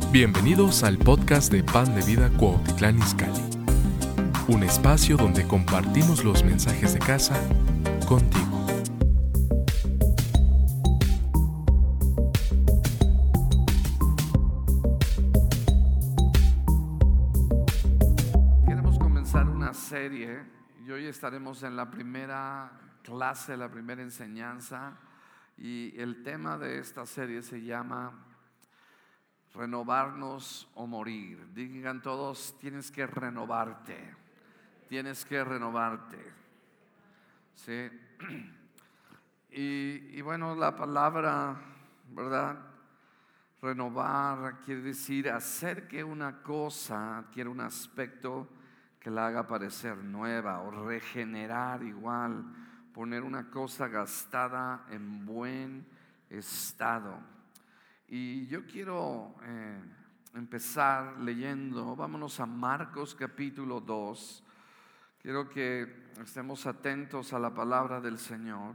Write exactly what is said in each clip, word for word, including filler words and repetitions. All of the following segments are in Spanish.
Bienvenidos al podcast de Pan de Vida Cuautitlán Izcalli, un espacio donde compartimos los mensajes de casa contigo. Queremos comenzar una serie y hoy estaremos en la primera clase, la primera enseñanza, y el tema de esta serie se llama renovarnos o morir. Digan todos, tienes que renovarte, tienes que renovarte. ¿Sí? Y, y bueno, la palabra, ¿verdad? Renovar quiere decir hacer que una cosa adquiera un aspecto que la haga parecer nueva, o regenerar igual, poner una cosa gastada en buen estado. Y yo quiero eh, empezar leyendo, vámonos a Marcos capítulo dos. Quiero que estemos atentos a la palabra del Señor.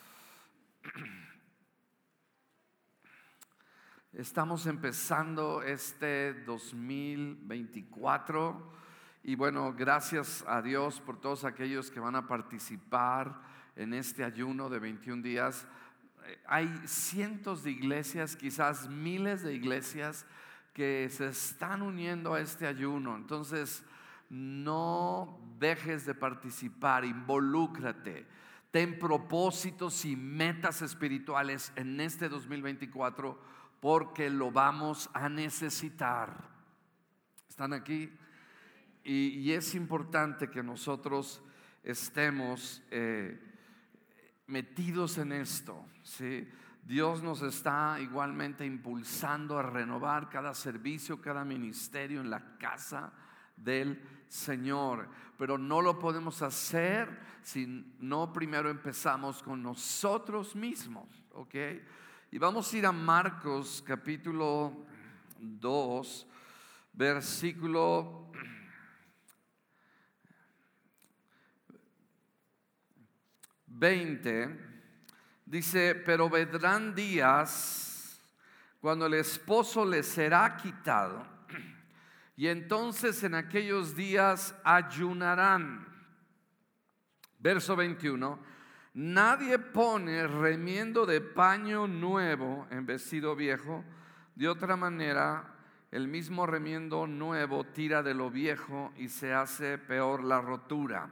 Estamos empezando este dos mil veinticuatro y bueno, gracias a Dios por todos aquellos que van a participar en este ayuno de veintiún días. Hay cientos de iglesias, quizás miles de iglesias que se están uniendo a este ayuno. Entonces, no dejes de participar, involúcrate, ten propósitos y metas espirituales en este dos mil veinticuatro porque lo vamos a necesitar. ¿Están aquí? Y, y es importante que nosotros estemos eh, metidos en esto, ¿sí? Dios nos está igualmente impulsando a renovar cada servicio, cada ministerio en la casa del Señor, pero no lo podemos hacer si no primero empezamos con nosotros mismos, ¿ok? Y vamos a ir a Marcos capítulo dos, versículo veinte, dice: pero vendrán días cuando el esposo les será quitado, y entonces en aquellos días ayunarán. Verso veintiuno: nadie pone remiendo de paño nuevo en vestido viejo, de otra manera el mismo remiendo nuevo tira de lo viejo y se hace peor la rotura.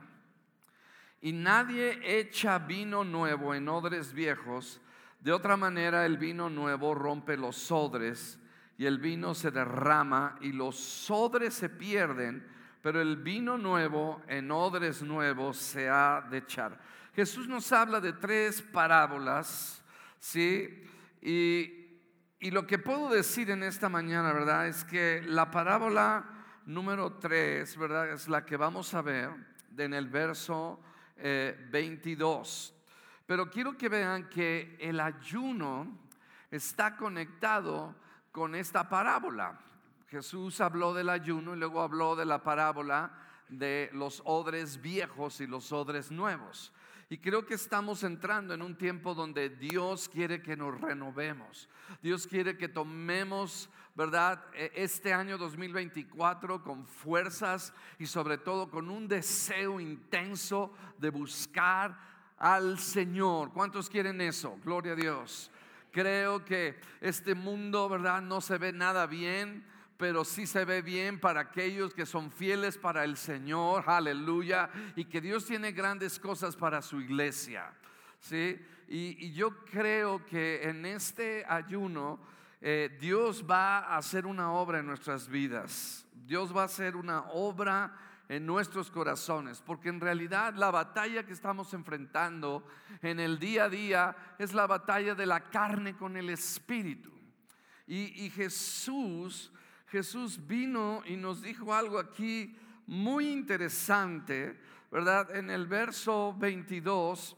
Y nadie echa vino nuevo en odres viejos, de otra manera el vino nuevo rompe los odres y el vino se derrama y los odres se pierden, pero el vino nuevo en odres nuevos se ha de echar. Jesús nos habla de tres parábolas, ¿sí? Y, y lo que puedo decir en esta mañana, ¿verdad? Es que la parábola número tres, ¿verdad? Es la que vamos a ver en el verso Eh, veintidós. Pero quiero que vean que el ayuno está conectado con esta parábola. Jesús habló del ayuno y luego habló de la parábola de los odres viejos y los odres nuevos. Y creo que estamos entrando en un tiempo donde Dios quiere que nos renovemos. Dios quiere que tomemos, ¿verdad?, este año dos mil veinticuatro con fuerzas y sobre todo con un deseo intenso de buscar al Señor. ¿Cuántos quieren eso? Gloria a Dios. Creo que este mundo, ¿verdad?, no se ve nada bien, pero sí se ve bien para aquellos que son fieles para el Señor, aleluya, y que Dios tiene grandes cosas para su iglesia, ¿sí? Y, y yo creo que en este ayuno eh, Dios va a hacer una obra en nuestras vidas. Dios va a hacer una obra en nuestros corazones, porque en realidad la batalla que estamos enfrentando en el día a día es la batalla de la carne con el espíritu. Y, y Jesús Jesús vino y nos dijo algo aquí muy interesante, ¿verdad? En el verso veintidós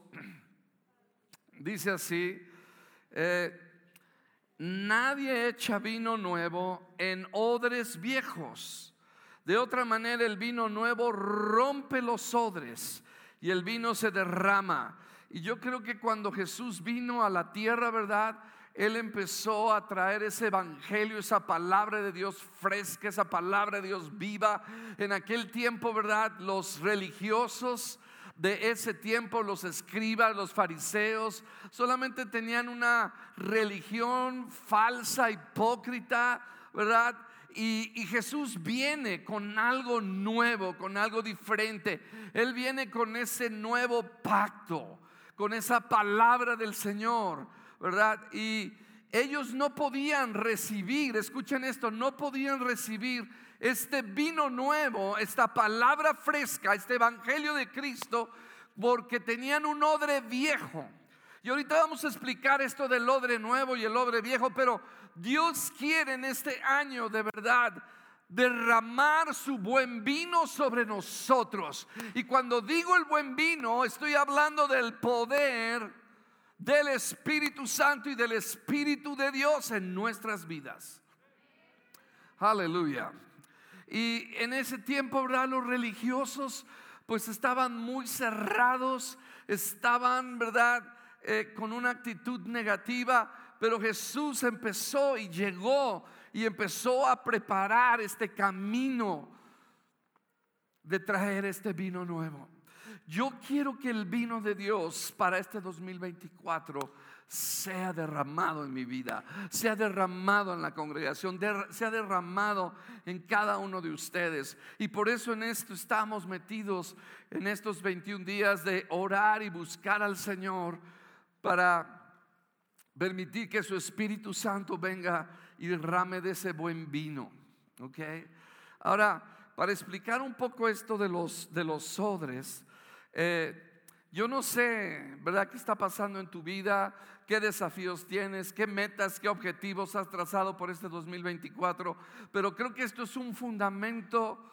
dice así: eh, nadie echa vino nuevo en odres viejos, de otra manera el vino nuevo rompe los odres y el vino se derrama. Y yo creo que cuando Jesús vino a la tierra, ¿verdad?, Él empezó a traer ese evangelio, esa palabra de Dios fresca, esa palabra de Dios viva. En aquel tiempo, ¿verdad? Los religiosos de ese tiempo, los escribas, los fariseos, solamente tenían una religión falsa, hipócrita, ¿verdad? Y, y Jesús viene con algo nuevo, con algo diferente. Él viene con ese nuevo pacto, con esa palabra del Señor, ¿verdad? Y ellos no podían recibir, escuchen esto, no podían recibir este vino nuevo, esta palabra fresca, este evangelio de Cristo, porque tenían un odre viejo. Y ahorita vamos a explicar esto del odre nuevo y el odre viejo, pero Dios quiere en este año de verdad derramar su buen vino sobre nosotros. Y cuando digo el buen vino, estoy hablando del poder del Espíritu Santo y del Espíritu de Dios en nuestras vidas. Aleluya. Y en ese tiempo, ¿verdad? Los religiosos pues estaban muy cerrados, estaban, ¿verdad? Eh, con una actitud negativa. Pero Jesús empezó y llegó y empezó a preparar este camino de traer este vino nuevo. Yo quiero que el vino de Dios para este dos mil veinticuatro sea derramado en mi vida, sea derramado en la congregación, sea derramado en cada uno de ustedes. Y por eso en esto estamos metidos en estos veintiún días de orar y buscar al Señor para permitir que su Espíritu Santo venga y derrame de ese buen vino. ¿Ok? Ahora, para explicar un poco esto de los, de los odres, eh, yo no sé, ¿verdad?, qué está pasando en tu vida, qué desafíos tienes, qué metas, qué objetivos has trazado por este dos mil veinticuatro, pero creo que esto es un fundamento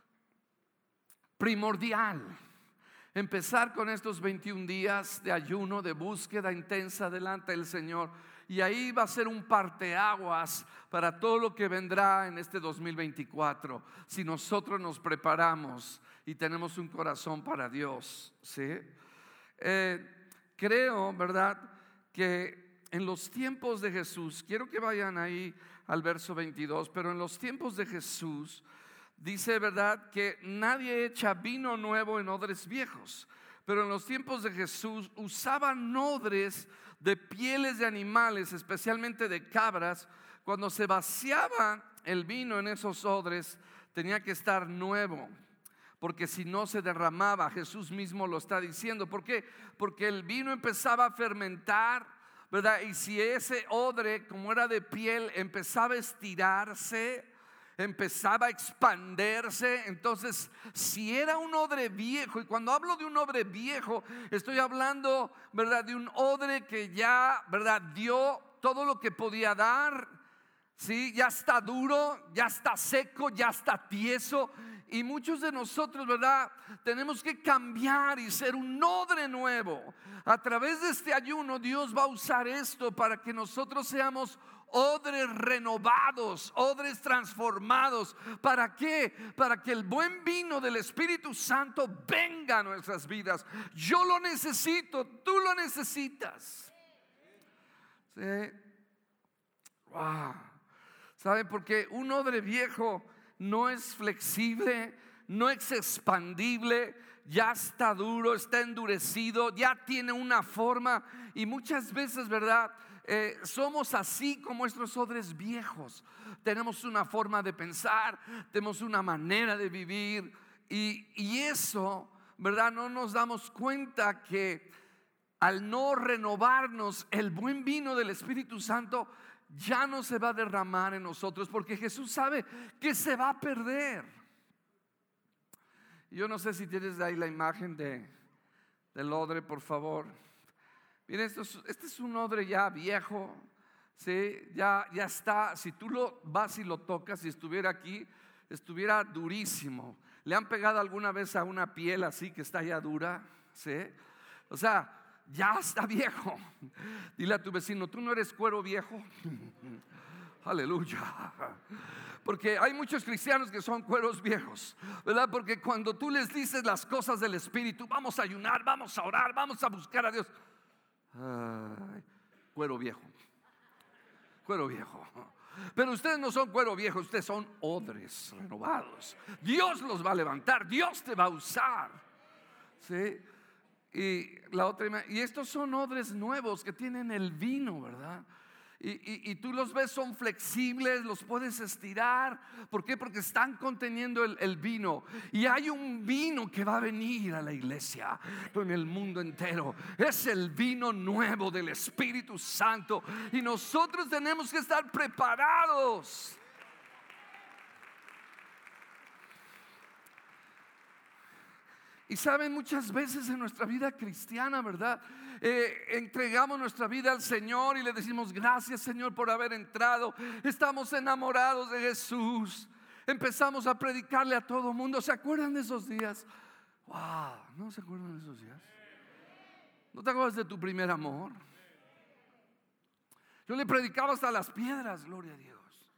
primordial. Empezar con estos veintiún días de ayuno, de búsqueda intensa delante del Señor. Y ahí va a ser un parteaguas para todo lo que vendrá en este dos mil veinticuatro. Si nosotros nos preparamos y tenemos un corazón para Dios, ¿sí? Eh, creo, ¿verdad?, que en los tiempos de Jesús, quiero que vayan ahí al verso veintidós, pero en los tiempos de Jesús dice, ¿verdad?, que nadie echa vino nuevo en odres viejos. Pero en los tiempos de Jesús usaban odres de pieles de animales, especialmente de cabras. Cuando se vaciaba el vino en esos odres, tenía que estar nuevo, porque si no se derramaba. Jesús mismo lo está diciendo. ¿Por qué? Porque el vino empezaba a fermentar, ¿verdad? Y si ese odre, como era de piel, empezaba a estirarse, empezaba a expandirse. Entonces, si era un odre viejo, y cuando hablo de un odre viejo, estoy hablando, ¿verdad?, de un odre que ya, ¿verdad?, dio todo lo que podía dar. Sí, ya está duro, ya está seco, ya está tieso. Y muchos de nosotros, ¿verdad?, tenemos que cambiar y ser un odre nuevo. A través de este ayuno, Dios va a usar esto para que nosotros seamos odres renovados, odres transformados. ¿Para qué? Para que el buen vino del Espíritu Santo venga a nuestras vidas. Yo lo necesito, tú lo necesitas. ¿Sí? Wow. ¿Sabe? Porque un odre viejo no es flexible, no es expandible, ya está duro, está endurecido, ya tiene una forma. Y muchas veces, ¿verdad?, Eh, somos así como estos odres viejos. Tenemos una forma de pensar, tenemos una manera de vivir, y, y eso, ¿verdad?, no nos damos cuenta que al no renovarnos, el buen vino del Espíritu Santo ya no se va a derramar en nosotros, porque Jesús sabe que se va a perder. Yo no sé si tienes ahí la imagen de, del odre, por favor. Miren, esto es, este es un odre ya viejo, ¿sí? ya, ya está. Si tú lo vas y lo tocas, si estuviera aquí, estuviera durísimo. ¿Le han pegado alguna vez a una piel así que está ya dura? ¿Sí? O sea, ya está viejo. Dile a tu vecino, ¿tú no eres cuero viejo? Aleluya. Porque hay muchos cristianos que son cueros viejos, ¿verdad? Porque cuando tú les dices las cosas del Espíritu, vamos a ayunar, vamos a orar, vamos a buscar a Dios, ay, cuero viejo. cuero viejo. Pero ustedes no son cuero viejo, ustedes son odres renovados. Dios los va a levantar, Dios te va a usar. ¿Sí? Y la otra, y estos son odres nuevos que tienen el vino, ¿verdad? Y, y, y tú los ves, son flexibles, los puedes estirar. ¿Por qué? Porque están conteniendo el, el vino. Y hay un vino que va a venir a la iglesia en el mundo entero. Es el vino nuevo del Espíritu Santo. Y nosotros tenemos que estar preparados. Y saben, muchas veces en nuestra vida cristiana, ¿verdad? Eh, entregamos nuestra vida al Señor y le decimos gracias, Señor, por haber entrado. Estamos enamorados de Jesús. Empezamos a predicarle a todo mundo. ¿Se acuerdan de esos días? Wow, ¿no se acuerdan de esos días? ¿No te acuerdas de tu primer amor? Yo le predicaba hasta las piedras, gloria a Dios.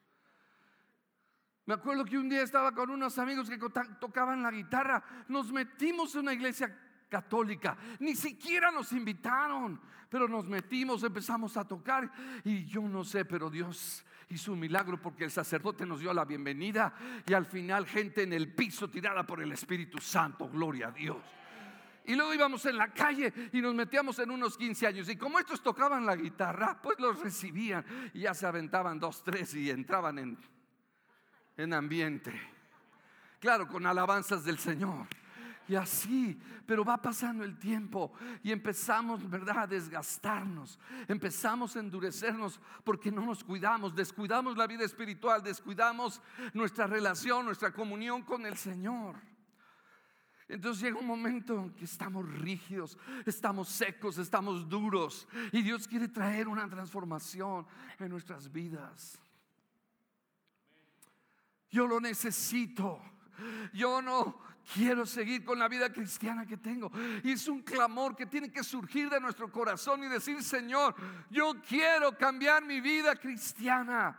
Me acuerdo que un día estaba con unos amigos que tocaban la guitarra. Nos metimos en una iglesia católica. Ni siquiera nos invitaron, pero nos metimos, empezamos a tocar. Y yo no sé, pero Dios hizo un milagro, porque el sacerdote nos dio la bienvenida. Y al final gente en el piso tirada por el Espíritu Santo, gloria a Dios. Y luego íbamos en la calle y nos metíamos en unos quince años. Y como estos tocaban la guitarra, pues los recibían. Y ya se aventaban dos, tres y entraban en... en ambiente, claro, con alabanzas del Señor. Y así, pero va pasando el tiempo y empezamos, ¿verdad?, a desgastarnos. Empezamos a endurecernos porque no nos cuidamos. Descuidamos la vida espiritual, descuidamos nuestra relación, nuestra comunión con el Señor. Entonces llega un momento en que estamos rígidos, estamos secos, estamos duros. Y Dios quiere traer una transformación en nuestras vidas. Yo lo necesito. Yo no quiero seguir con la vida cristiana que tengo. Y es un clamor que tiene que surgir de nuestro corazón y decir: Señor, yo quiero cambiar mi vida cristiana.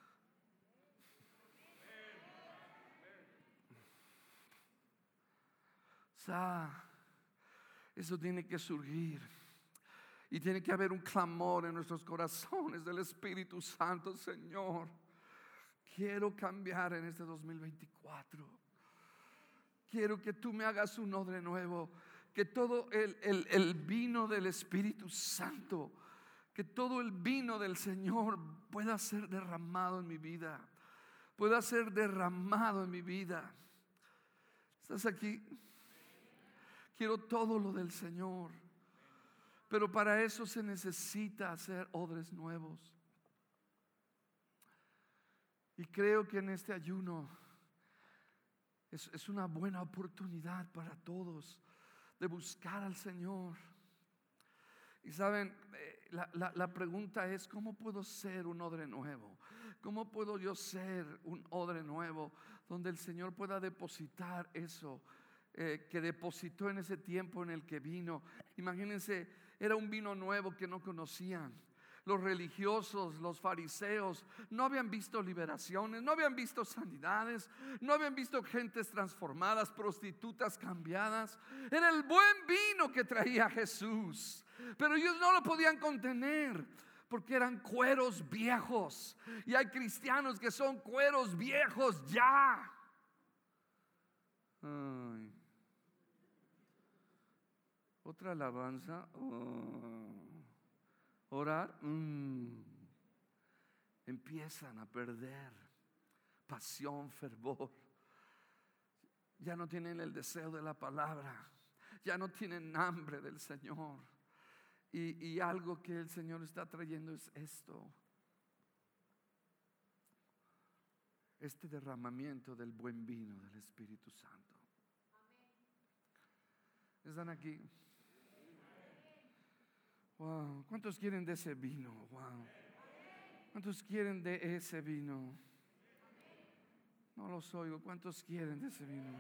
O sea, eso tiene que surgir. Y tiene que haber un clamor en nuestros corazones del Espíritu Santo: Señor, quiero cambiar en este dos mil veinticuatro. Quiero que tú me hagas un odre nuevo. Que todo el, el, el vino del Espíritu Santo, que todo el vino del Señor pueda ser derramado en mi vida. Pueda ser derramado en mi vida. ¿Estás aquí? Quiero todo lo del Señor. Pero para eso se necesita hacer odres nuevos. Y creo que en este ayuno es, es una buena oportunidad para todos de buscar al Señor. Y saben, la, la, la pregunta es: ¿cómo puedo ser un odre nuevo? ¿Cómo puedo yo ser un odre nuevo donde el Señor pueda depositar eso eh, que depositó en ese tiempo en el que vino? Imagínense, era un vino nuevo que no conocían. Los religiosos, los fariseos, no habían visto liberaciones, no habían visto sanidades, no habían visto gentes transformadas, prostitutas cambiadas. Era el buen vino que traía Jesús, pero ellos no lo podían contener porque eran cueros viejos. Y hay cristianos que son cueros viejos ya. Ay. Otra alabanza. Oh. Orar, mmm, empiezan a perder pasión, fervor. Ya no tienen el deseo de la palabra, ya no tienen hambre del Señor. Y, y algo que el Señor está trayendo es esto: este derramamiento del buen vino del Espíritu Santo. ¿Están aquí? Wow, ¿cuántos quieren de ese vino? Wow. ¿Cuántos quieren de ese vino? No los oigo. ¿Cuántos quieren de ese vino?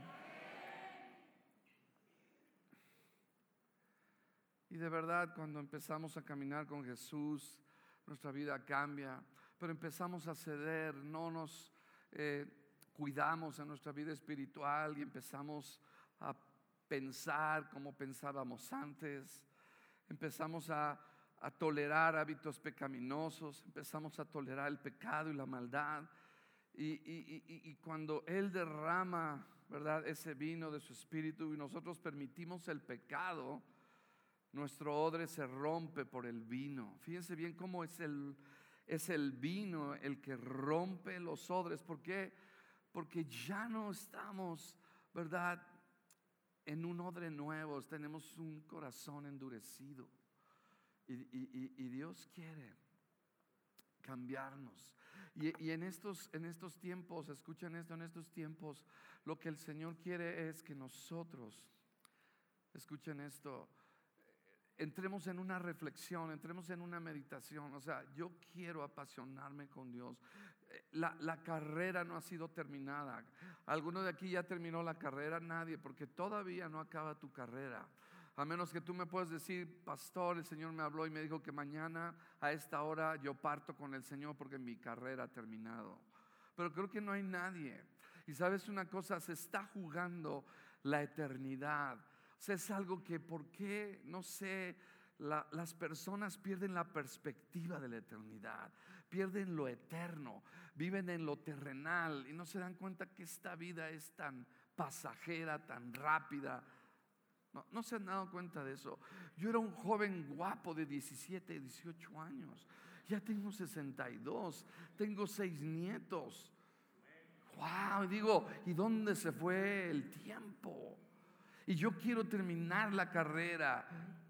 Y de verdad, cuando empezamos a caminar con Jesús, nuestra vida cambia. Pero empezamos a ceder, no nos eh, cuidamos en nuestra vida espiritual y empezamos a pensar como pensábamos antes. Empezamos a, a tolerar hábitos pecaminosos, empezamos a tolerar el pecado y la maldad. Y, y, y, y cuando Él derrama, ¿verdad?, ese vino de su espíritu y nosotros permitimos el pecado, nuestro odre se rompe por el vino. Fíjense bien cómo es el, es el vino el que rompe los odres. ¿Por qué? Porque ya no estamos, ¿verdad?, en un odre nuevo, tenemos un corazón endurecido. Y, y, y Dios quiere cambiarnos. Y, y en, estos, en estos tiempos, escuchen esto, en estos tiempos, lo que el Señor quiere es que nosotros, escuchen esto, entremos en una reflexión, entremos en una meditación. O sea, yo quiero apasionarme con Dios. La, la carrera no ha sido terminada. ¿Alguno de aquí ya terminó la carrera? Nadie, porque todavía no acaba tu carrera. A menos que tú me puedas decir: pastor, el Señor me habló y me dijo que mañana a esta hora yo parto con el Señor porque mi carrera ha terminado. Pero creo que no hay nadie. Y sabes una cosa, se está jugando la eternidad. O sea, es algo que, ¿por qué? No sé, la, las personas pierden la perspectiva de la eternidad, pierden lo eterno, viven en lo terrenal y no se dan cuenta que esta vida es tan pasajera, tan rápida. No, no se han dado cuenta de eso. Yo era un joven guapo de diecisiete, dieciocho años. Ya tengo sesenta y dos, tengo seis nietos. Wow, digo, ¿y dónde se fue el tiempo? Y yo quiero terminar la carrera.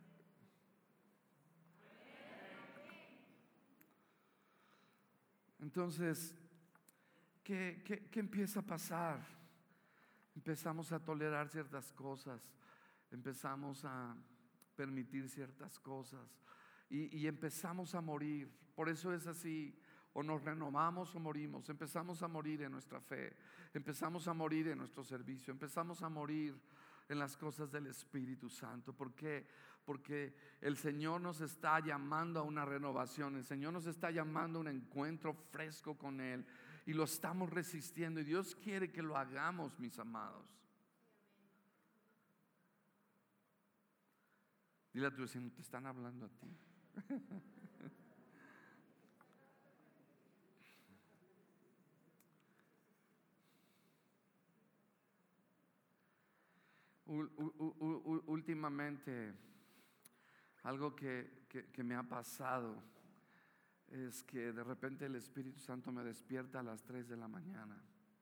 Entonces, ¿qué, qué, qué empieza a pasar? Empezamos a tolerar ciertas cosas, empezamos a permitir ciertas cosas y, y empezamos a morir. Por eso es así: o nos renovamos o morimos. Empezamos a morir en nuestra fe, empezamos a morir en nuestro servicio, empezamos a morir en las cosas del Espíritu Santo. ¿Por qué? Porque el Señor nos está llamando a una renovación. El Señor nos está llamando a un encuentro fresco con Él y lo estamos resistiendo. Y Dios quiere que lo hagamos, mis amados. Dile a tu vecino: te están hablando a ti. Últimamente, algo que, que, que me ha pasado es que de repente el Espíritu Santo me despierta a las tres de la mañana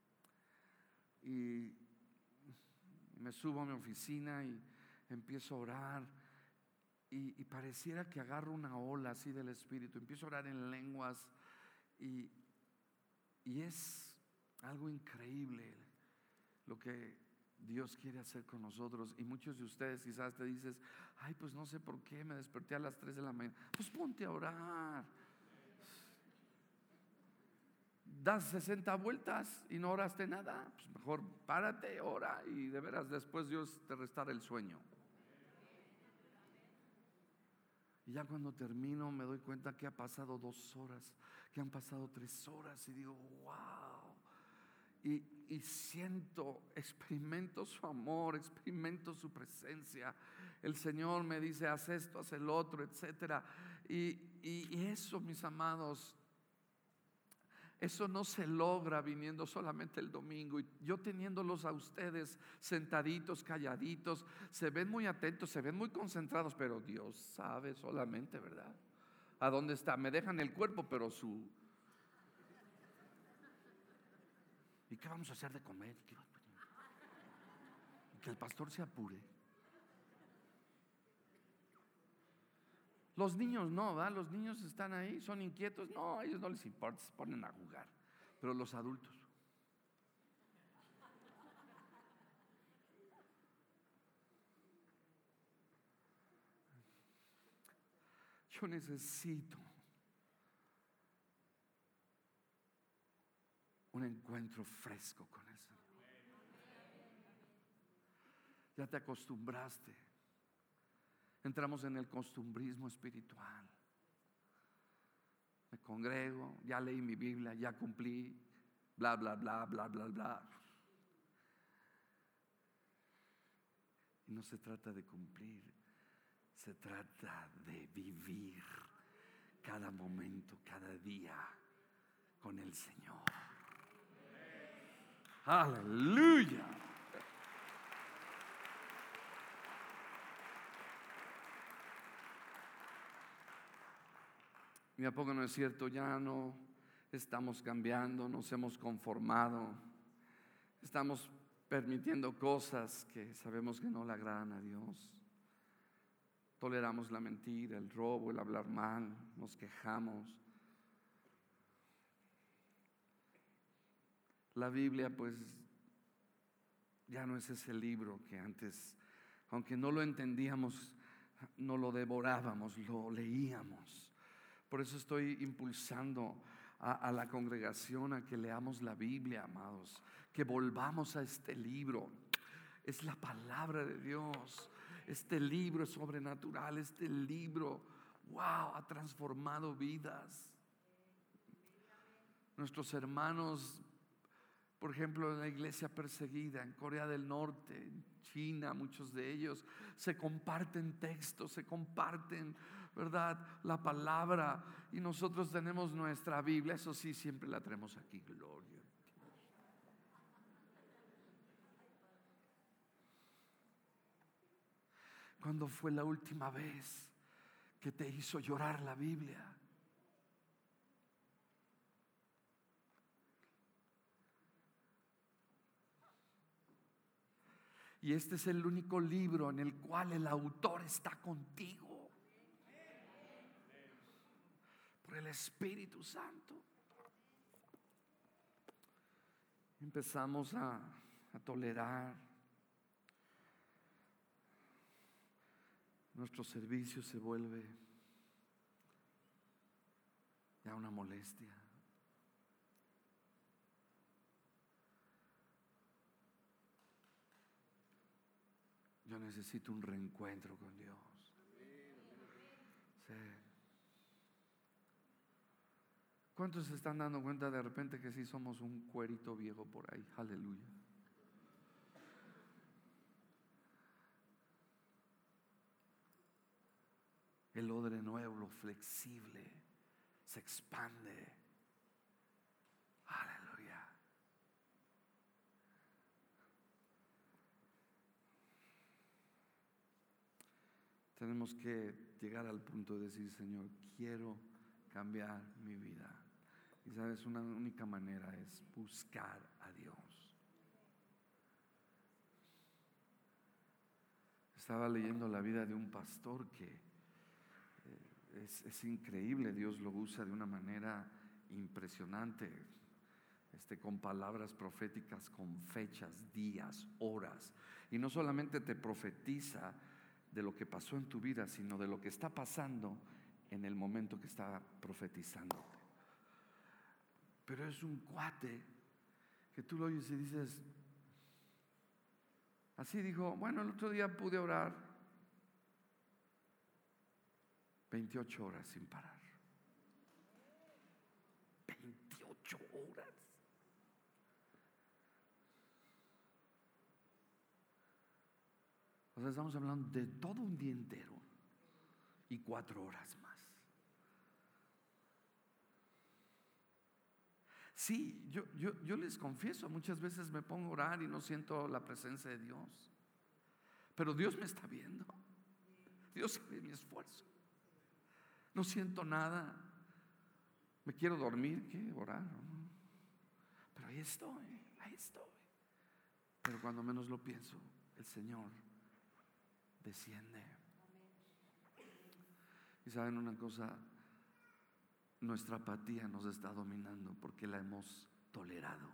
y me subo a mi oficina y empiezo a orar y, y pareciera que agarro una ola así del Espíritu. Empiezo a orar en lenguas y, y es algo increíble lo que Dios quiere hacer con nosotros. Y muchos de ustedes quizás te dices: ay, pues no sé por qué me desperté a las tres de la mañana. Pues ponte a orar. Das sesenta vueltas y no oraste nada. Pues mejor párate, ora, y de veras después Dios te restará el sueño. Y ya cuando termino me doy cuenta que ha pasado dos horas, que han pasado tres horas, y digo: wow. Y, y siento, experimento su amor, experimento su presencia. El Señor me dice: haz esto, haz el otro, etcétera. Y, y, y eso, mis amados, eso no se logra viniendo solamente el domingo. Y yo teniéndolos a ustedes sentaditos, calladitos, se ven muy atentos, se ven muy concentrados, pero Dios sabe solamente, ¿verdad?, a dónde está. Me dejan el cuerpo, pero su... ¿y qué vamos a hacer de comer? Y que el pastor se apure. Los niños no, ¿verdad? Los niños están ahí, son inquietos. No, a ellos no les importa, se ponen a jugar. Pero los adultos, yo necesito un encuentro fresco con el Señor. Ya te acostumbraste. Entramos en el costumbrismo espiritual. Me congrego, ya leí mi Biblia, ya cumplí, bla, bla, bla, bla, bla, bla. Y no se trata de cumplir, Se trata de vivir cada momento, cada día con el Señor. Aleluya. ¿Y a poco no es cierto? Ya no estamos cambiando, nos hemos conformado, estamos permitiendo cosas que sabemos que no le agradan a Dios. Toleramos la mentira, el robo, el hablar mal, nos quejamos. La Biblia pues ya no es ese libro que antes, aunque no lo entendíamos, no lo devorábamos, lo leíamos. Por eso estoy impulsando a, a la congregación a que leamos la Biblia, amados, que volvamos a este libro. Es la palabra de Dios. Este libro es sobrenatural. Este libro, wow, ha transformado vidas. Nuestros hermanos, por ejemplo, en la iglesia perseguida en Corea del Norte, en China, muchos de ellos se comparten textos, se comparten, ¿verdad?, la palabra, y nosotros tenemos nuestra Biblia. Eso sí, siempre la traemos aquí. Gloria a Dios. ¿Cuándo fue la última vez que te hizo llorar la Biblia? Y este es el único libro en el cual el autor está contigo por el Espíritu Santo. Empezamos a, a tolerar. Nuestro servicio se vuelve ya una molestia. Yo necesito un reencuentro con Dios. Sí. ¿Cuántos se están dando cuenta de repente que sí somos un cuerito viejo por ahí? Aleluya. El odre nuevo, lo flexible, se expande. Aleluya. Tenemos que llegar al punto de decir: Señor, quiero cambiar mi vida. Y sabes, una única manera es buscar a Dios. Estaba leyendo la vida de un pastor que eh, es, es increíble. Dios lo usa de una manera impresionante, este, con palabras proféticas, con fechas, días, horas. Y no solamente te profetiza de lo que pasó en tu vida, sino de lo que está pasando en el momento que está profetizándote. Pero es un cuate que tú lo oyes y dices, así dijo, bueno, el otro día pude orar veintiocho horas sin parar. veintiocho horas. O sea, estamos hablando de todo un día entero y cuatro horas más. Sí, yo, yo, yo les confieso, muchas veces me pongo a orar y no siento la presencia de Dios. Pero Dios me está viendo. Dios sabe mi esfuerzo. No siento nada. Me quiero dormir, ¿qué? Orar, ¿no? Pero ahí estoy, ahí estoy. Pero cuando menos lo pienso, el Señor desciende. Y saben una cosa, nuestra apatía nos está dominando porque la hemos tolerado.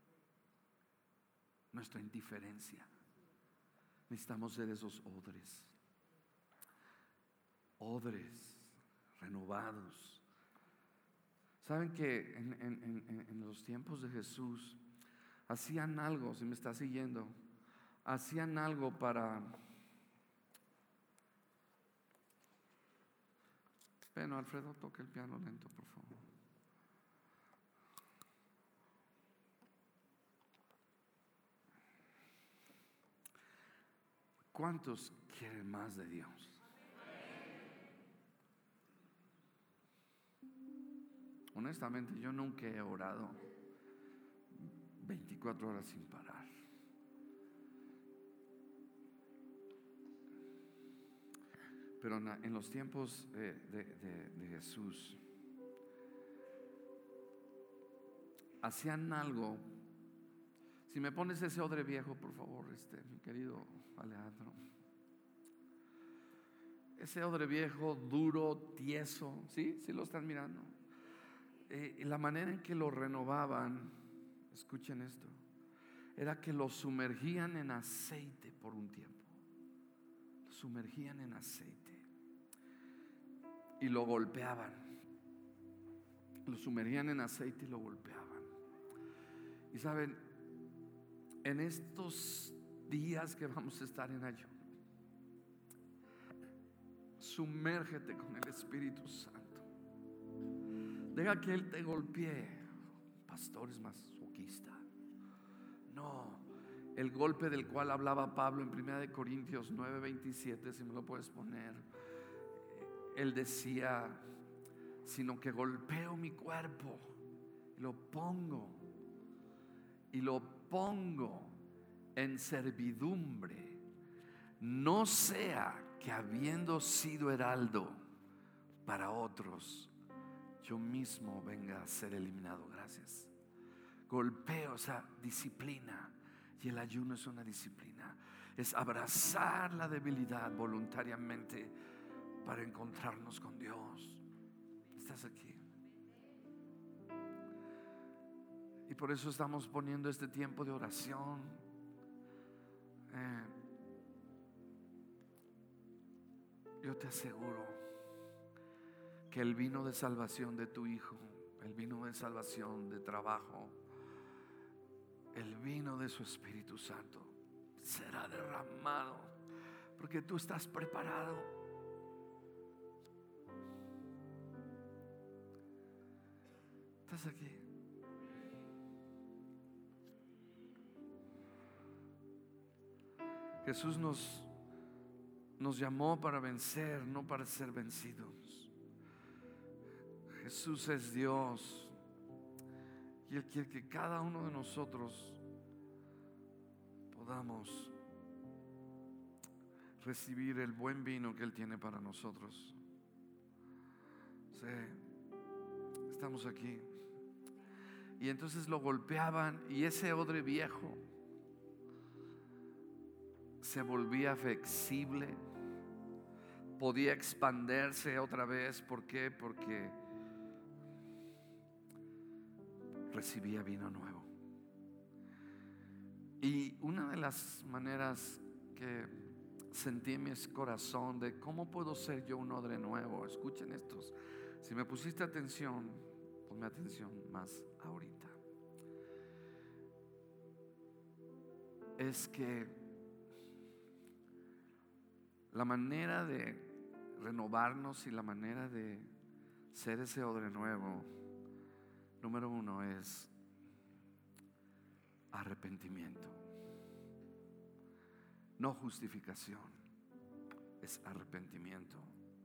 Nuestra indiferencia. Necesitamos ser esos odres, odres renovados. Saben que en, en, en, en los tiempos de Jesús hacían algo, si me está siguiendo, hacían algo para... Bueno, Alfredo, toca el piano lento, por favor. ¿Cuántos quieren más de Dios? honestamente, yo nunca he orado veinticuatro horas sin parar. Pero en los tiempos de, de, de, de Jesús hacían algo. Si me pones ese odre viejo, por favor, este, mi querido Alejandro. Ese odre viejo, duro, tieso, ¿sí? ¿Sí lo están mirando? Eh, la manera en que lo renovaban, escuchen esto, era que lo sumergían en aceite por un tiempo. Lo sumergían en aceite y lo golpeaban. Lo sumergían en aceite y lo golpeaban. Y saben, en estos días que vamos a estar en ayuno, sumérgete con el Espíritu Santo. Deja que Él te golpee. Pastor es masoquista. No, el golpe del cual hablaba Pablo en primera de Corintios nueve veintisiete, si me lo puedes poner. Él decía, sino que golpeo mi cuerpo y lo pongo y lo pongo en servidumbre, no sea que habiendo sido heraldo para otros, yo mismo venga a ser eliminado. Gracias. Golpeo, o sea, disciplina. Y el ayuno es una disciplina. Es abrazar la debilidad voluntariamente para encontrarnos con Dios. ¿Estás aquí? Y por eso estamos poniendo este tiempo de oración. Eh, yo te aseguro que el vino de salvación de tu hijo, el vino de salvación de trabajo, el vino de su Espíritu Santo será derramado, porque tú estás preparado. ¿Estás aquí? Jesús nos, nos llamó para vencer, no para ser vencidos. Jesús es Dios y Él quiere que cada uno de nosotros podamos recibir el buen vino que Él tiene para nosotros. Sí, estamos aquí. Y entonces lo golpeaban y ese odre viejo se volvía flexible, podía expandirse otra vez. ¿Por qué? Porque recibía vino nuevo. Y una de las maneras que sentí en mi corazón de cómo puedo ser yo un odre nuevo, escuchen estos, si me pusiste atención, ponme atención más ahorita, es que la manera de renovarnos y la manera de ser ese odre nuevo, número uno es arrepentimiento, no justificación, es arrepentimiento.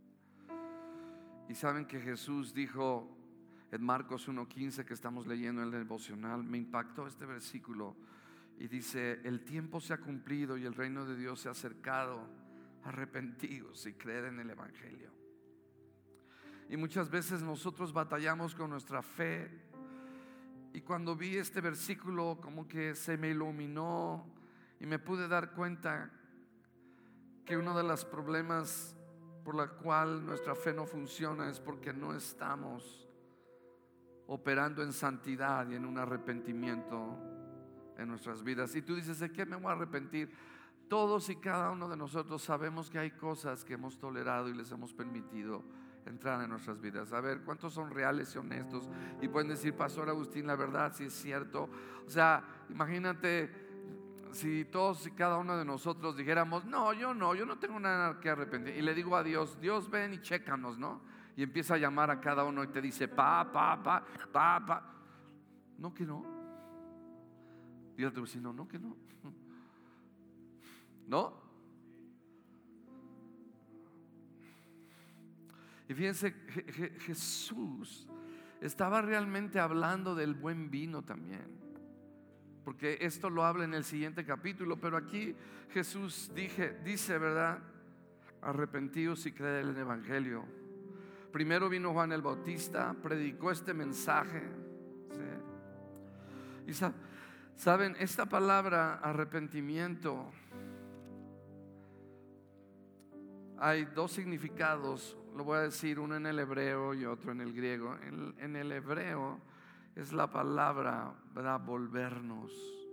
Y saben que Jesús dijo en Marcos uno quince, que estamos leyendo en el devocional, me impactó este versículo y dice: el tiempo se ha cumplido y el reino de Dios se ha acercado, arrepentidos y creed en el Evangelio. Y muchas veces nosotros batallamos con nuestra fe, y cuando vi este versículo como que se me iluminó y me pude dar cuenta que uno de los problemas por la cual nuestra fe no funciona es porque no estamos operando en santidad y en un arrepentimiento en nuestras vidas. Y tú dices: ¿de qué me voy a arrepentir? Todos y cada uno de nosotros sabemos que hay cosas que hemos tolerado y les hemos permitido entrar en nuestras vidas. A ver, ¿cuántos son reales y honestos? Y pueden decir: Pastor Agustín, la verdad sí es cierto. O sea, imagínate si todos y cada uno de nosotros dijéramos: no, yo no, yo no tengo nada que arrepentir. Y le digo a Dios: Dios, ven y chécanos, ¿no? Y empieza a llamar a cada uno y te dice: pa, pa, pa, pa, pa. No, que no. Dígale a tu vecino: no, que no. ¿No? Y fíjense, Je- Je- Jesús estaba realmente hablando del buen vino también, porque esto lo habla en el siguiente capítulo. Pero aquí Jesús dije, dice, ¿verdad? Arrepentíos y creed en el Evangelio. Primero vino Juan el Bautista, predicó este mensaje, ¿sí? Y saben, esta palabra arrepentimiento, hay dos significados, lo voy a decir, uno en el hebreo y otro en el griego. En, en el hebreo es la palabra, ¿verdad? Volvernos,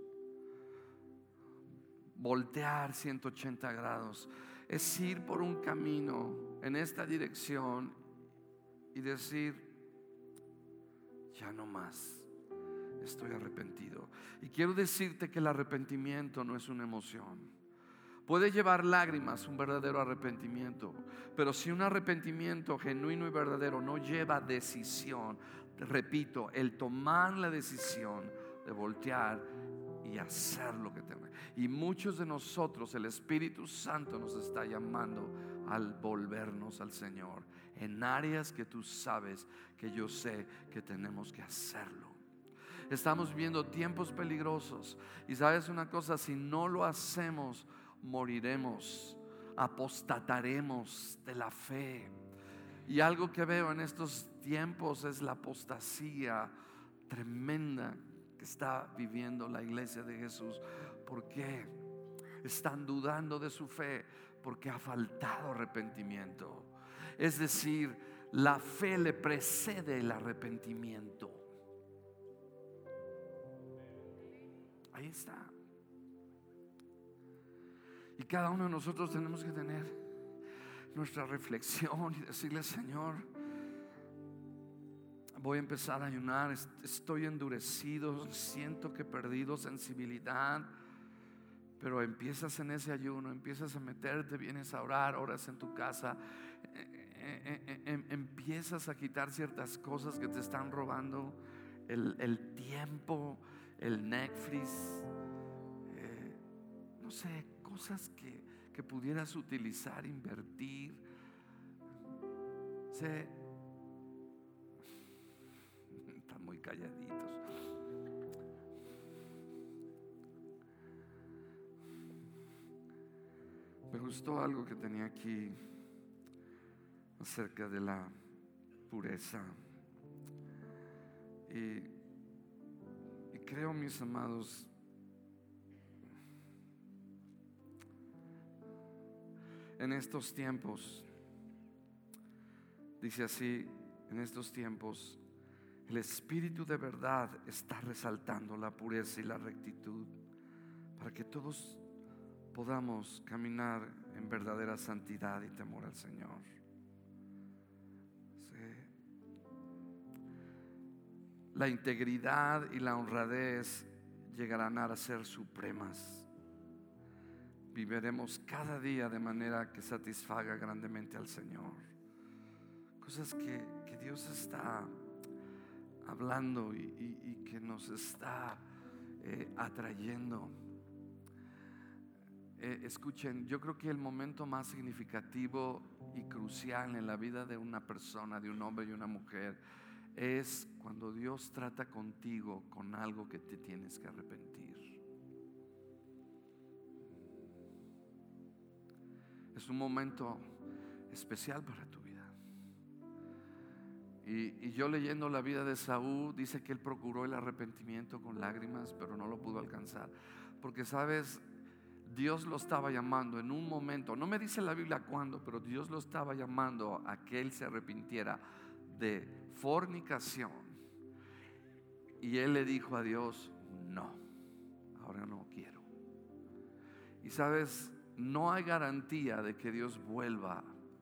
voltear ciento ochenta grados, es ir por un camino en esta dirección y decir, ya no más, estoy arrepentido. Y quiero decirte que el arrepentimiento no es una emoción. Puede llevar lágrimas un verdadero arrepentimiento, pero si un arrepentimiento genuino y verdadero no lleva decisión, repito, el tomar la decisión de voltear y hacer lo que tenga. Y muchos de nosotros, el Espíritu Santo nos está llamando al volvernos al Señor en áreas que tú sabes, que yo sé que tenemos que hacerlo. Estamos viviendo tiempos peligrosos, y sabes una cosa, si no lo hacemos, moriremos, apostataremos de la fe. Y algo que veo en estos tiempos es la apostasía tremenda que está viviendo la iglesia de Jesús. ¿Por qué? Están dudando de su fe porque ha faltado arrepentimiento. Es decir, la fe le precede el arrepentimiento. Ahí está. Y cada uno de nosotros tenemos que tener nuestra reflexión y decirle, Señor, voy a empezar a ayunar, estoy endurecido, siento que he perdido sensibilidad. Pero empiezas en ese ayuno, empiezas a meterte, vienes a orar, oras en tu casa, eh, eh, eh, empiezas a quitar ciertas cosas que te están robando el, el tiempo, el Netflix, eh, no sé, cosas que, que pudieras utilizar, invertir. Se, están muy calladitos. Me gustó algo que tenía aquí acerca de la pureza. Y, y creo, mis amados, en estos tiempos, dice así, en estos tiempos, el Espíritu de verdad está resaltando la pureza y la rectitud para que todos podamos caminar en verdadera santidad y temor al Señor. Sí. La integridad y la honradez llegarán a ser supremas. Viviremos cada día de manera que satisfaga grandemente al Señor. Cosas que, que Dios está hablando y, y, y que nos está eh, atrayendo. Eh, escuchen, yo creo que el momento más significativo y crucial en la vida de una persona, de un hombre y una mujer, es cuando Dios trata contigo con algo que te tienes que arrepentir. Es un momento especial para tu vida. Y, y yo leyendo la vida de Saúl, dice que él procuró el arrepentimiento con lágrimas, pero no lo pudo alcanzar. Porque sabes, Dios lo estaba llamando en un momento, no me dice la Biblia cuándo, pero Dios lo estaba llamando a que él se arrepintiera de fornicación. Y él le dijo a Dios, no, ahora no quiero. Y sabes, no hay garantía de que Dios vuelva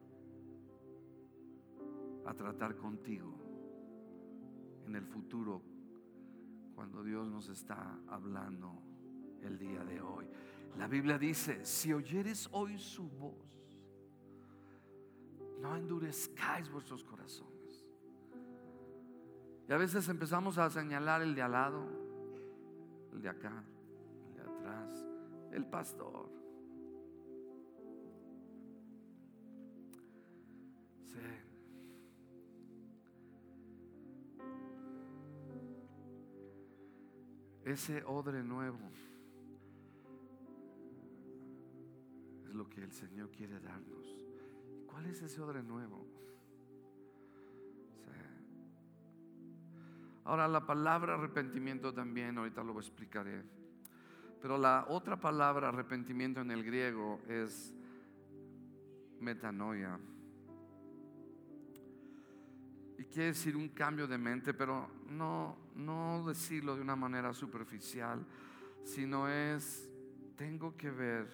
a tratar contigo en el futuro, cuando Dios nos está hablando el día de hoy. La Biblia dice, si oyeres hoy su voz, no endurezcáis vuestros corazones. Y a veces empezamos a señalar el de al lado, el de acá, el de atrás, el pastor. Sí. ese odre nuevo es lo que el Señor quiere darnos. ¿Cuál es ese odre nuevo? Ahora, la palabra arrepentimiento también, ahorita lo explicaré, pero la otra palabra arrepentimiento en el griego es metanoia, y quiere decir un cambio de mente, pero no, no decirlo de una manera superficial, sino es, tengo que ver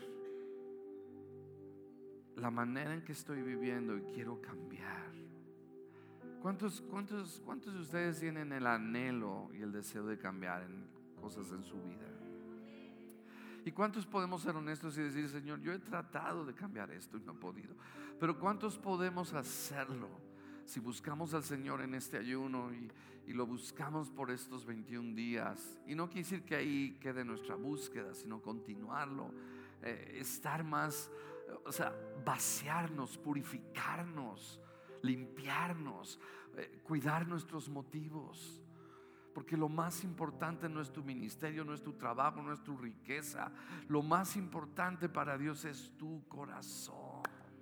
la manera en que estoy viviendo y quiero cambiar. ¿Cuántos, cuántos, cuántos de ustedes tienen el anhelo y el deseo de cambiar en cosas en su vida? ¿Y cuántos podemos ser honestos y decir, Señor, yo he tratado de cambiar esto y no he podido? Pero ¿cuántos podemos hacerlo si buscamos al Señor en este ayuno y, y lo buscamos por estos veintiún días? Y no quiere decir que ahí quede nuestra búsqueda, sino continuarlo, eh, estar más, o sea, vaciarnos, purificarnos, limpiarnos, eh, cuidar nuestros motivos. Porque lo más importante no es tu ministerio, no es tu trabajo, no es tu riqueza. Lo más importante para Dios es tu corazón.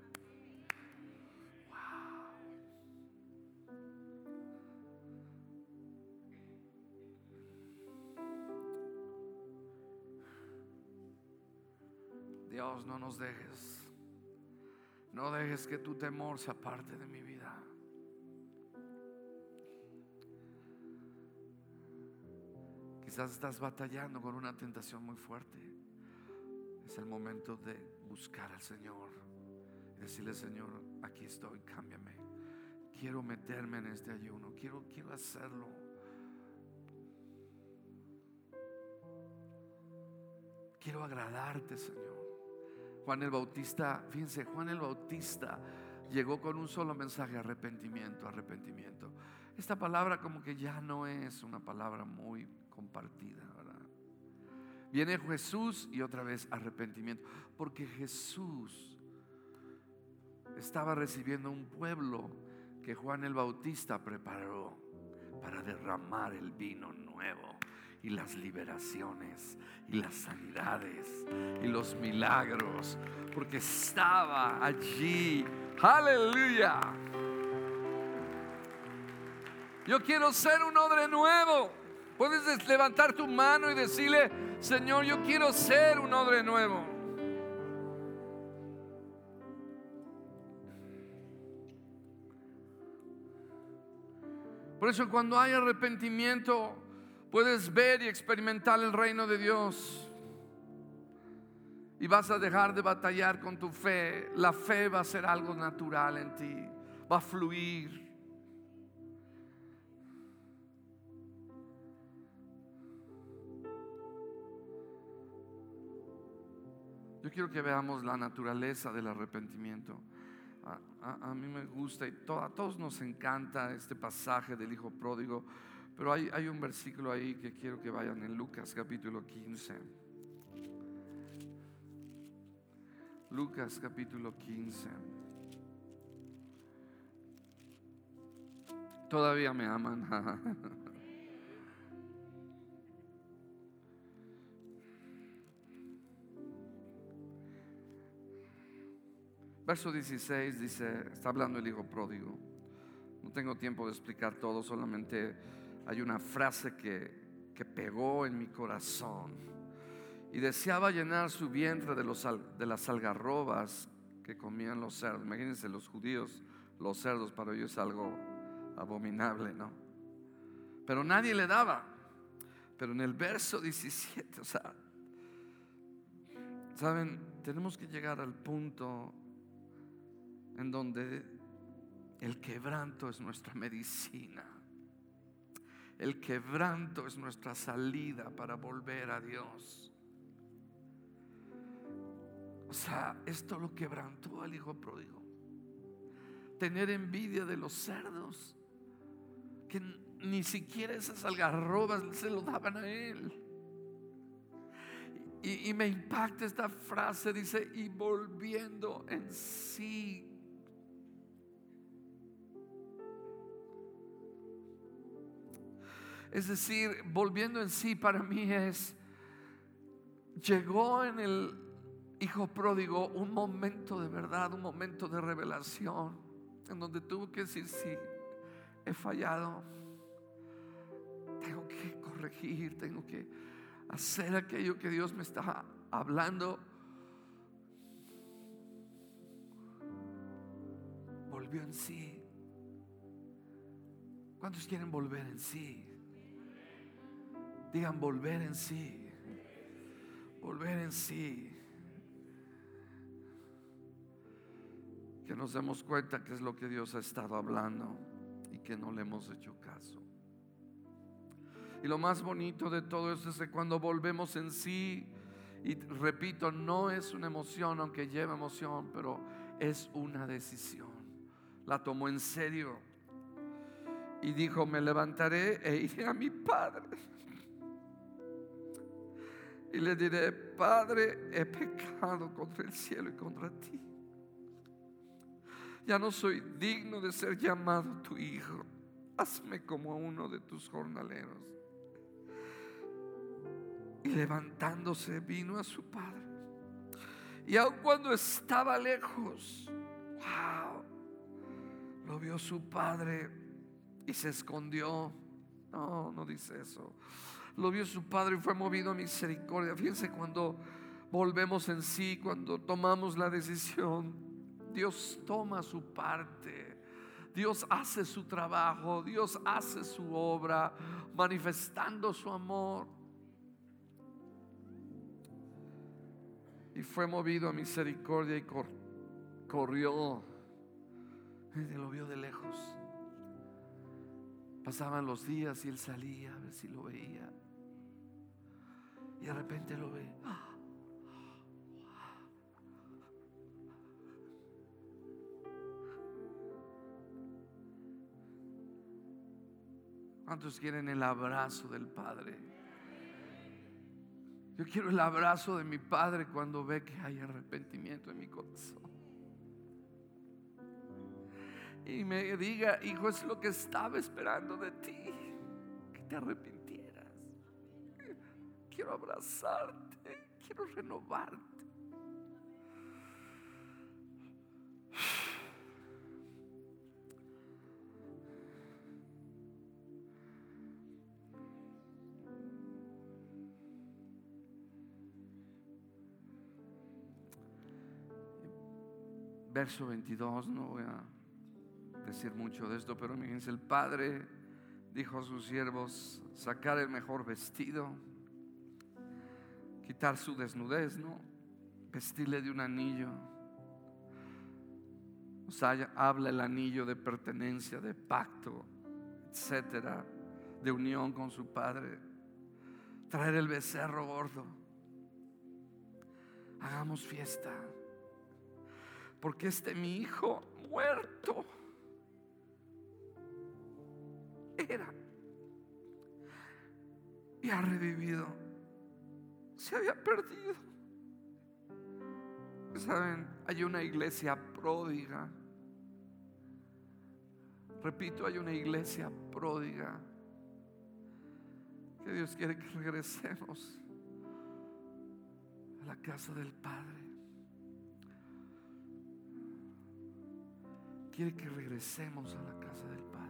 Wow. Dios, no nos dejes. No dejes que tu temor sea parte de mi vida. Quizás estás batallando con una tentación muy fuerte. Es el momento de buscar al Señor y decirle, Señor, aquí estoy, cámbiame. Quiero meterme en este ayuno, quiero, quiero hacerlo. Quiero agradarte, Señor. Juan el Bautista, fíjense, Juan el Bautista llegó con un solo mensaje: arrepentimiento, arrepentimiento. Esta palabra como que ya no es una palabra muy compartida, ¿verdad? Viene Jesús y otra vez arrepentimiento, porque Jesús estaba recibiendo un pueblo que Juan el Bautista preparó para derramar el vino nuevo y las liberaciones y las sanidades y los milagros, porque estaba allí. Aleluya. Yo quiero ser un odre nuevo. Puedes levantar tu mano y decirle, Señor, yo quiero ser un odre nuevo. Por eso cuando hay arrepentimiento, puedes ver y experimentar el reino de Dios. Y vas a dejar de batallar con tu fe. La fe va a ser algo natural en ti. Va a fluir. Yo quiero que veamos la naturaleza del arrepentimiento. A, a, a mí me gusta y to, a todos nos encanta este pasaje del hijo pródigo. Pero hay, hay un versículo ahí que quiero que vayan en Lucas capítulo quince. Lucas capítulo quince. Todavía me aman. Verso dieciséis dice, está hablando el hijo pródigo. No tengo tiempo de explicar todo, solamente hay una frase que, que pegó en mi corazón. Y deseaba llenar su vientre de, los, de las algarrobas que comían los cerdos. Imagínense, los judíos, los cerdos para ellos es algo abominable, ¿no? Pero nadie le daba. Pero en el verso diecisiete, o sea, ¿saben? Tenemos que llegar al punto en donde el quebranto es nuestra medicina. El quebranto es nuestra salida para volver a Dios. O sea, esto lo quebrantó al hijo pródigo. Tener envidia de los cerdos, que ni siquiera esas algarrobas se lo daban a él. Y, y me impacta esta frase, dice, y volviendo en sí. Es decir, volviendo en sí para mí es, llegó en el hijo pródigo un momento de verdad, un momento de revelación, en donde tuvo que decir: sí, he fallado, tengo que corregir, tengo que hacer aquello que Dios me está hablando. Volvió en sí. ¿Cuántos quieren volver en sí? Digan: volver en sí. Volver en sí. Que nos demos cuenta que es lo que Dios ha estado hablando y que no le hemos hecho caso. Y lo más bonito de todo esto es que cuando volvemos en sí, y repito, no es una emoción, aunque lleva emoción, pero es una decisión. La tomó en serio y dijo: me levantaré e iré a mi padre y le diré: Padre, he pecado contra el cielo y contra ti. Ya no soy digno de ser llamado tu hijo. Hazme como uno de tus jornaleros. Y levantándose vino a su padre. Y aun cuando estaba lejos, wow, lo vio su padre y se escondió. No, no dice eso. Lo vio su padre y fue movido a misericordia. Fíjense, cuando volvemos en sí, cuando tomamos la decisión, Dios toma su parte. Dios hace su trabajo. Dios hace su obra, manifestando su amor. Y fue movido a misericordia y cor- corrió. Y lo vio de lejos. Pasaban los días y él salía a ver si lo veía. Y de repente lo ve. ¿Cuántos quieren el abrazo del Padre? Yo quiero el abrazo de mi Padre cuando ve que hay arrepentimiento en mi corazón. Y me diga: hijo, es lo que estaba esperando de ti, que te arrepintieras. Quiero abrazarte, quiero renovarte. Verso veintidós, no voy a decir mucho de esto, pero fíjense: el padre dijo a sus siervos: sacar el mejor vestido, quitar su desnudez, ¿no? Vestirle de un anillo. O sea, habla el anillo de pertenencia, de pacto, etcétera, de unión con su padre. Traer el becerro gordo. Hagamos fiesta, porque este mi hijo muerto era y ha revivido. Se había perdido. Saben, hay una iglesia pródiga. Repito, hay una iglesia pródiga que Dios quiere que regresemos a la casa del Padre. Quiere que regresemos a la casa del Padre.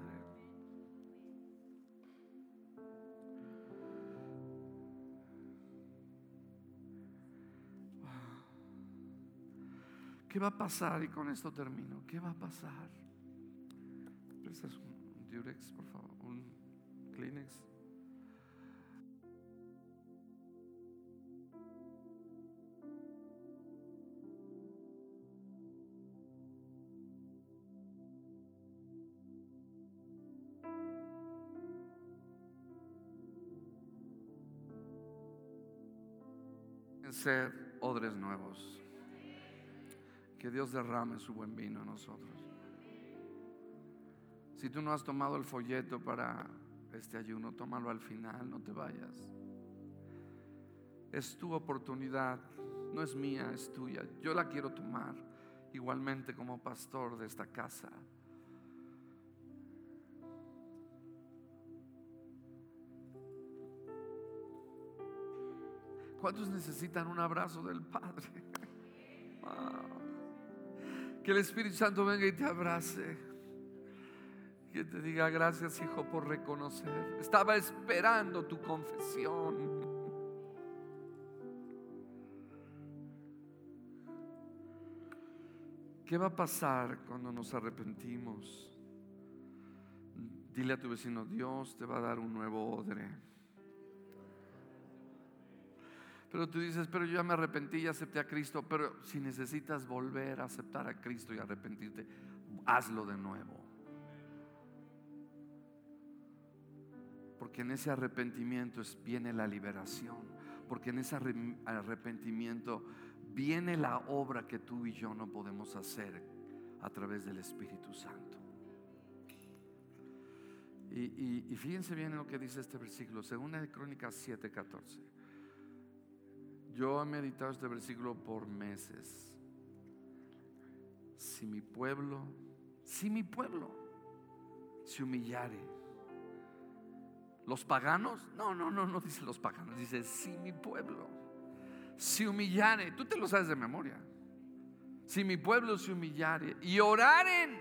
¿Qué va a pasar? Y con esto termino. ¿Qué va a pasar? ¿Prestas un Durex, por favor? Un Kleenex. En ser odres nuevos. Que Dios derrame su buen vino en nosotros. Si tú no has tomado el folleto para este ayuno, tómalo al final, no te vayas. Es tu oportunidad, no es mía, es tuya. Yo la quiero tomar igualmente como pastor de esta casa. ¿Cuántos necesitan un abrazo del Padre? Wow. Que el Espíritu Santo venga y te abrace, que te diga: gracias, hijo, por reconocer. Estaba esperando tu confesión. ¿Qué va a pasar cuando nos arrepentimos? Dile a tu vecino: Dios te va a dar un nuevo odre. Pero tú dices: pero yo ya me arrepentí y acepté a Cristo. Pero si necesitas volver a aceptar a Cristo y arrepentirte, hazlo de nuevo. Porque en ese arrepentimiento viene la liberación. Porque en ese arrepentimiento viene la obra que tú y yo no podemos hacer a través del Espíritu Santo. Y, y, y fíjense bien en lo que dice este versículo, Segunda de Crónicas siete catorce. Yo he meditado este versículo por meses. Si mi pueblo, si mi pueblo se humillare. ¿Los paganos? No, no, no, no dice los paganos, dice si mi pueblo se humillare. Tú te lo sabes de memoria. Si mi pueblo se humillare y oraren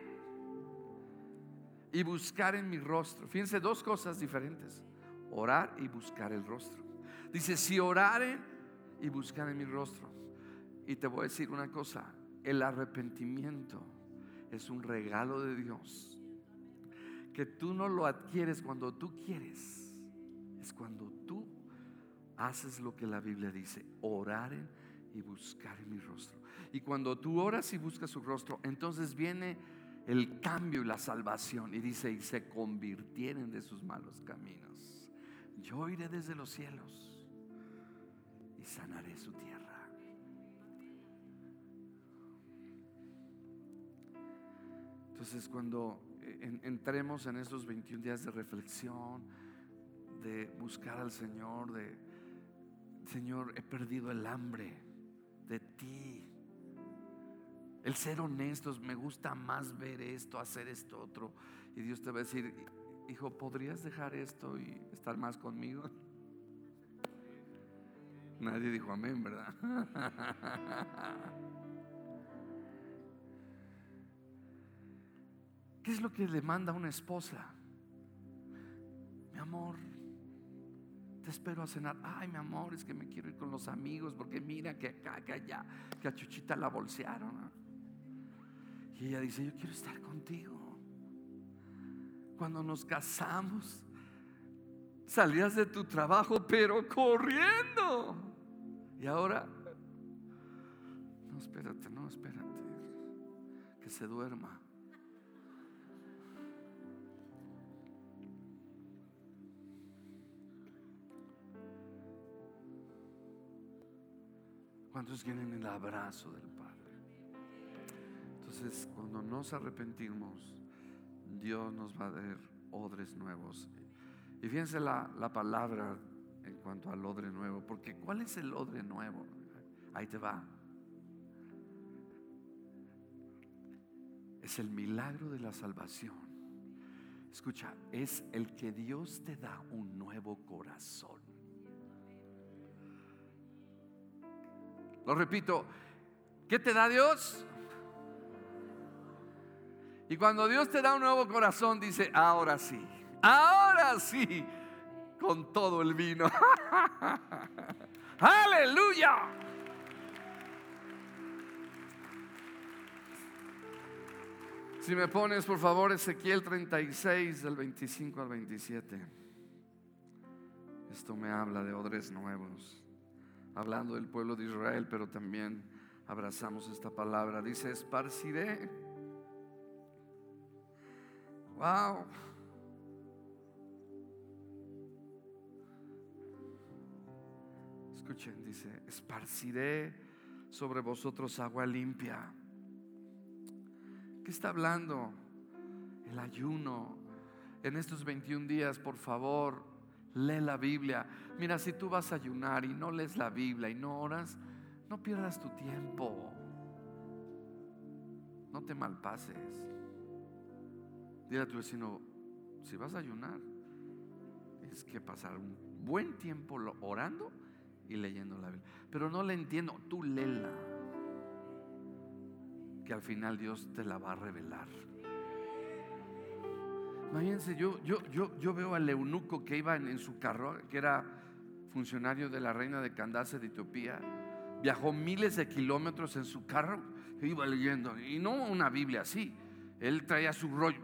y buscaren mi rostro. Fíjense, dos cosas diferentes: orar y buscar el rostro. Dice si oraren y buscaren mi rostro. Y te voy a decir una cosa: el arrepentimiento es un regalo de Dios, que tú no lo adquieres cuando tú quieres, es cuando tú haces lo que la Biblia dice: oraren y buscaren mi rostro. Y cuando tú oras y buscas su rostro, entonces viene el cambio y la salvación. Y dice: y se convirtieren de sus malos caminos, yo iré desde los cielos y sanaré su tierra. Entonces, cuando en, entremos en esos veintiún días de reflexión, de buscar al Señor, de: Señor, he perdido el hambre de ti, el ser honestos, me gusta más ver esto, hacer esto otro. Y Dios te va a decir: hijo, ¿podrías dejar esto y estar más conmigo? Nadie dijo amén, ¿verdad? ¿Qué es lo que le manda una esposa? Mi amor, te espero a cenar. Ay, mi amor, es que me quiero ir con los amigos, porque mira que acá, que allá, que a Chuchita la bolsearon, ¿no? Y ella dice: yo quiero estar contigo. Cuando nos casamos, salías de tu trabajo pero corriendo. Y ahora, no, espérate, no, espérate, que se duerma. ¿Cuántos quieren el abrazo del Padre? Entonces, cuando nos arrepentimos, Dios nos va a dar odres nuevos. Y fíjense la, la palabra en cuanto al odre nuevo, porque ¿cuál es el odre nuevo? Ahí te va. Es el milagro de la salvación. Escucha, es el que Dios te da un nuevo corazón. Lo repito, ¿qué te da Dios? Y cuando Dios te da un nuevo corazón, dice: ahora sí, ahora sí, con todo el vino. ¡Aleluya! Si me pones, por favor, Ezequiel treinta y seis, del veinticinco al veintisiete. Esto me habla de odres nuevos, hablando del pueblo de Israel, pero también abrazamos esta palabra. Dice: esparciré. Wow. Escuchen, dice: esparciré sobre vosotros agua limpia. ¿Qué está hablando? El ayuno. En estos veintiún días, por favor, lee la Biblia. Mira, si tú vas a ayunar y no lees la Biblia y no oras, no pierdas tu tiempo. No te malpases. Dile a tu vecino: si vas a ayunar, tienes que pasar un buen tiempo orando y leyendo la Biblia. Pero no la entiendo, tú léela, que al final Dios te la va a revelar. Imagínense, yo, yo, yo, yo veo al eunuco que iba en, en su carro, que era funcionario de la reina de Candace de Etiopía. Viajó miles de kilómetros en su carro e iba leyendo, y no una Biblia así. Él traía su rollo.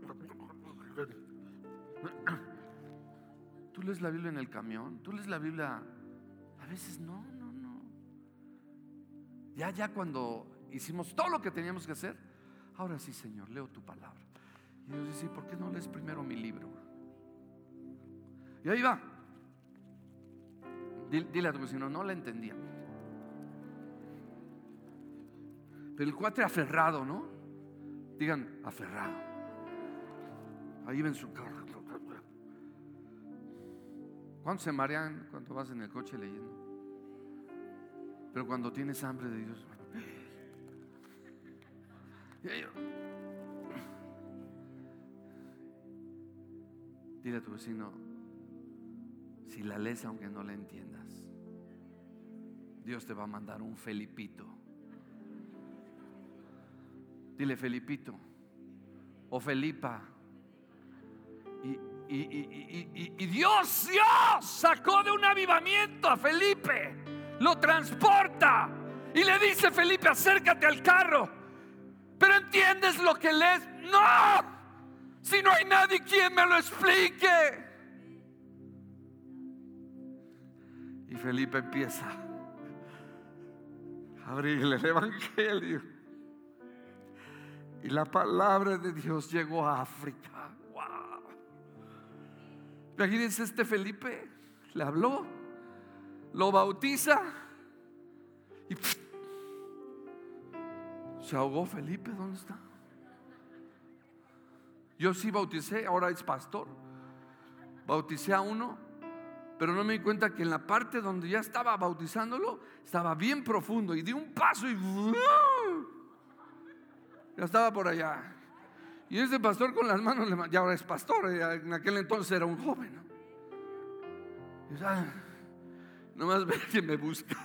¿Tú lees la Biblia en el camión? ¿Tú lees la Biblia? A veces no, no, no. Ya, ya cuando hicimos todo lo que teníamos que hacer, ahora sí, Señor, leo tu palabra. Y Dios dice, ¿por qué no lees primero mi libro? Y ahí va. Dile, dile a tu vecino, no la entendía. Pero el cuate aferrado, ¿no? Digan, aferrado. Ahí ven su carro. ¿Cuántos se marean cuando vas en el coche leyendo? Pero cuando tienes hambre de Dios, dile a tu vecino, si la lees aunque no la entiendas, Dios te va a mandar un Felipito. Dile Felipito o Felipa. Y, y, y, y, y Dios, Dios sacó de un avivamiento a Felipe, lo transporta y le dice, Felipe, acércate al carro. Pero ¿entiendes lo que lees? No, si no hay nadie quien me lo explique. Y Felipe empieza a abrirle el evangelio, y la palabra de Dios llegó a África. Imagínense, este Felipe le habló, lo bautiza y pff, se ahogó Felipe. ¿Dónde está? Yo sí bauticé, ahora es pastor. Bauticé a uno, pero no me di cuenta que en la parte donde ya estaba bautizándolo estaba bien profundo, y di un paso y ¡uh! Ya estaba por allá. Y ese pastor con las manos, ya ahora es pastor, en aquel entonces era un joven, ¿no? Y, ah, nomás ve que me busca.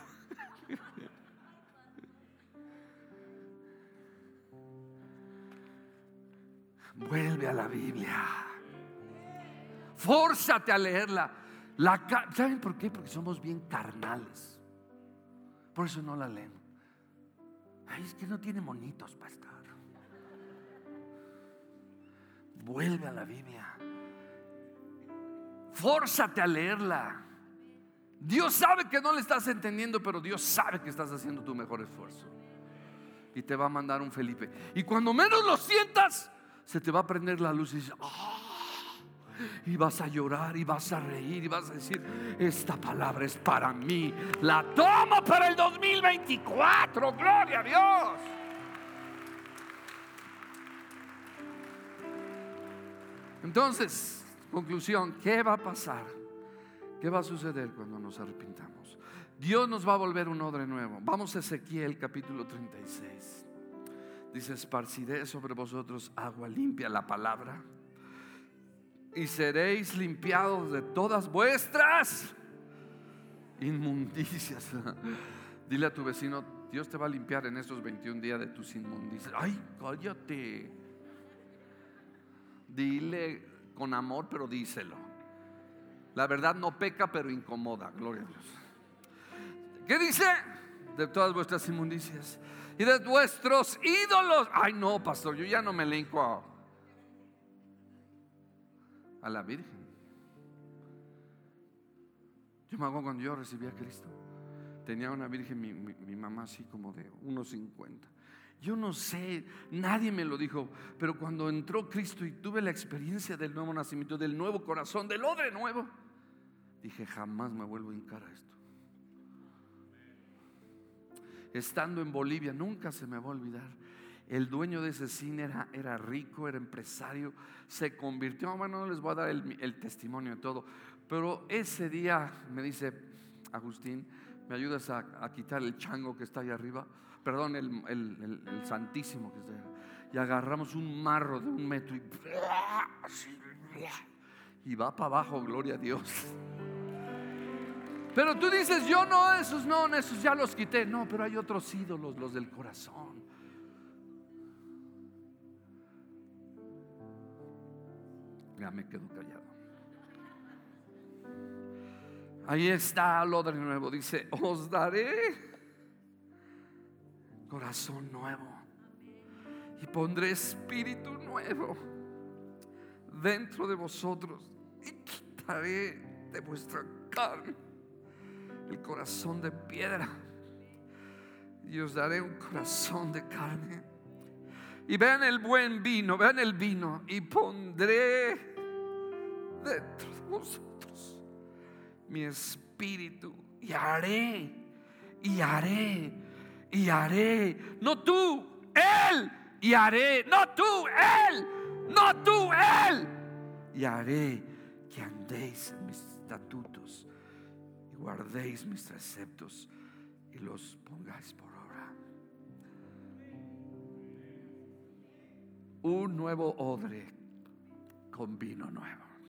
Vuelve a la Biblia, fórzate a leerla. La, ¿saben por qué? Porque somos bien carnales. Por eso no la leen. Ay, es que no tiene monitos, pastor. Vuelve a la Biblia, fórzate a leerla. Dios sabe que no le estás entendiendo, pero Dios sabe que estás haciendo tu mejor esfuerzo, y te va a mandar un Felipe. Y cuando menos lo sientas, se te va a prender la luz y dices, oh, y vas a llorar y vas a reír y vas a decir, esta palabra es para mí, la tomo para el dos mil veinticuatro, gloria a Dios. Entonces, conclusión, ¿qué va a pasar? ¿Qué va a suceder cuando nos arrepintamos? Dios nos va a volver un odre nuevo. Vamos a Ezequiel capítulo treinta y seis. Dice, esparciré sobre vosotros agua limpia, la palabra, y seréis limpiados de todas vuestras inmundicias. Dile a tu vecino, Dios te va a limpiar en estos veintiún días de tus inmundicias. Ay, cállate. Dile con amor, pero díselo. La verdad no peca, pero incomoda. Gloria a Dios. ¿Qué dice? De todas vuestras inmundicias y de vuestros ídolos. Ay, no, pastor, yo ya no me linko a, a la Virgen. Yo me acuerdo cuando yo recibí a Cristo, tenía una Virgen, mi, mi, mi mamá, así como de uno cincuenta. Yo no sé, nadie me lo dijo, pero cuando entró Cristo y tuve la experiencia del nuevo nacimiento, del nuevo corazón, del odre nuevo, dije, jamás me vuelvo a hincar a esto. Estando en Bolivia, nunca se me va a olvidar, el dueño de ese cine era, era rico, era empresario, se convirtió, bueno, no les voy a dar el, el testimonio de todo, pero ese día me dice, Agustín, ¿me ayudas a, a quitar el chango que está ahí arriba? Perdón, el, el, el, el santísimo que está ahí. Y agarramos un marro de un metro y, y va para abajo, gloria a Dios. Pero tú dices, yo no, esos no, esos ya los quité. No, pero hay otros ídolos, los del corazón. Ya me quedo callado. Ahí está lo de nuevo. Dice, os daré corazón nuevo y pondré espíritu nuevo dentro de vosotros y quitaré de vuestra carne el corazón de piedra y os daré un corazón de carne. Y vean el buen vino, vean el vino, y pondré dentro de vosotros mi espíritu y haré, y haré, y haré, no tú, Él, y haré, no tú, Él, no tú, Él, y haré que andéis en mis estatutos y guardéis mis preceptos y los pongáis por obra. Un nuevo odre con vino nuevo.